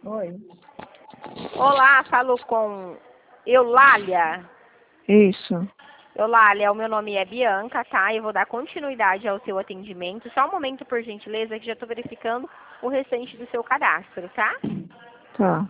Oi. Olá, falo com Eulália. Isso. Eulália, o meu nome é Bianca, tá? Eu vou dar continuidade ao seu atendimento. Só um momento, por gentileza, que já estou verificando o restante do seu cadastro, tá? Tá.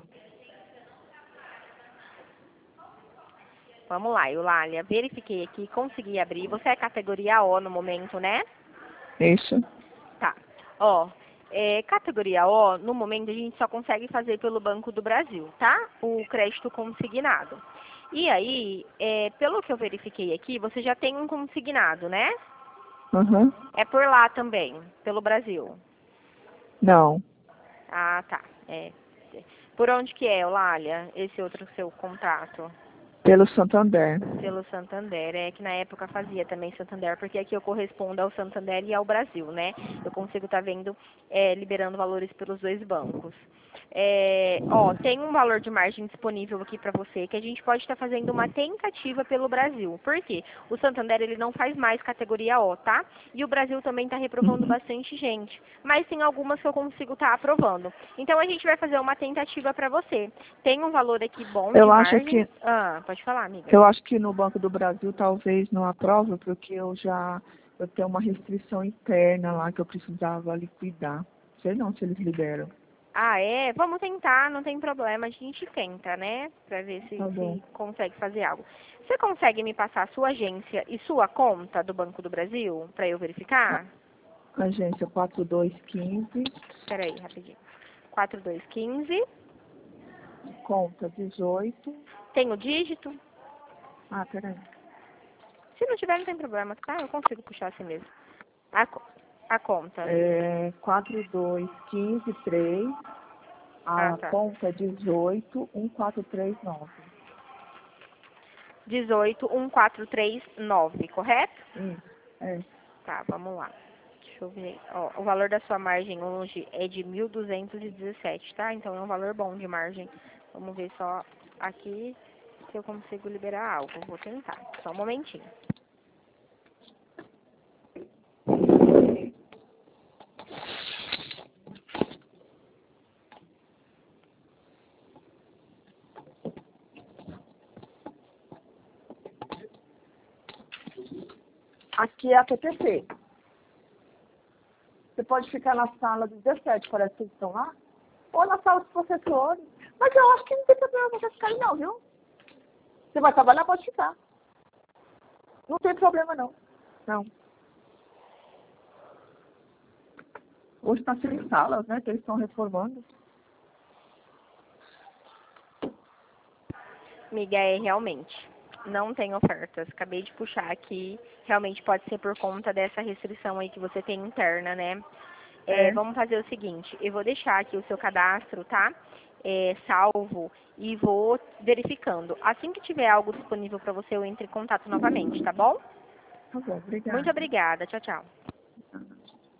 Vamos lá, Eulália. Verifiquei aqui, consegui abrir. Você é categoria O no momento, né? Isso. Tá. Ó, categoria O, no momento a gente só consegue fazer pelo Banco do Brasil, tá? O crédito consignado. E aí, pelo que eu verifiquei aqui, você já tem um consignado, né? Uhum. É por lá também, pelo Brasil. Não. Ah, tá. Por onde que é, Eulália, esse outro seu contrato? Pelo Santander. Pelo Santander. É que na época fazia também Santander, porque aqui eu correspondo ao Santander e ao Brasil, né? Eu consigo estar vendo, liberando valores pelos dois bancos. Ó, tem um valor de margem disponível aqui para você, que a gente pode estar fazendo uma tentativa pelo Brasil. Por quê? O Santander, ele não faz mais categoria O, tá? E o Brasil também está reprovando bastante gente. Mas tem algumas que eu consigo estar aprovando. Então, a gente vai fazer uma tentativa para você. Tem um valor aqui bom de Eu acho margem. que Ah, pode falar, amiga. eu acho que no Banco do Brasil talvez não aprove, porque eu tenho uma restrição interna lá que eu precisava liquidar. Sei não se eles liberam. Ah, é? Vamos tentar, não tem problema, a gente tenta, né? Pra ver Tá bom. se consegue fazer algo. Você consegue me passar a sua agência e sua conta do Banco do Brasil pra eu verificar? Agência 4215, Peraí, rapidinho. 4215. conta 18. Tem o dígito? Ah, peraí. Se não tiver, não tem problema, tá? Eu consigo puxar assim mesmo. A conta. 42153, Ah, a tá. conta 181439. 181439, correto? Isso, é. Tá, vamos lá. Deixa eu ver. Ó, o valor da sua margem hoje é de 1.217, tá? Então é um valor bom de margem. Vamos ver só aqui se eu consigo liberar algo. Vou tentar. Só um momentinho. Aqui é a PPC. Você pode ficar na sala 17, parece que eles estão lá. Ou na sala dos professores. Mas eu acho que não tem problema você ficar aí não, viu? Você vai trabalhar, pode ficar. Não tem problema não. Não. Hoje está sem salas, né? Que eles estão reformando. Amiga, realmente. Não tem ofertas. Acabei de puxar aqui. Realmente pode ser por conta dessa restrição aí que você tem interna, né? Vamos fazer o seguinte. Eu vou deixar aqui o seu cadastro, tá? Salvo e vou verificando. Assim que tiver algo disponível para você, eu entro em contato novamente, tá bom? Tá bom, obrigada. Muito obrigada. Tchau, tchau.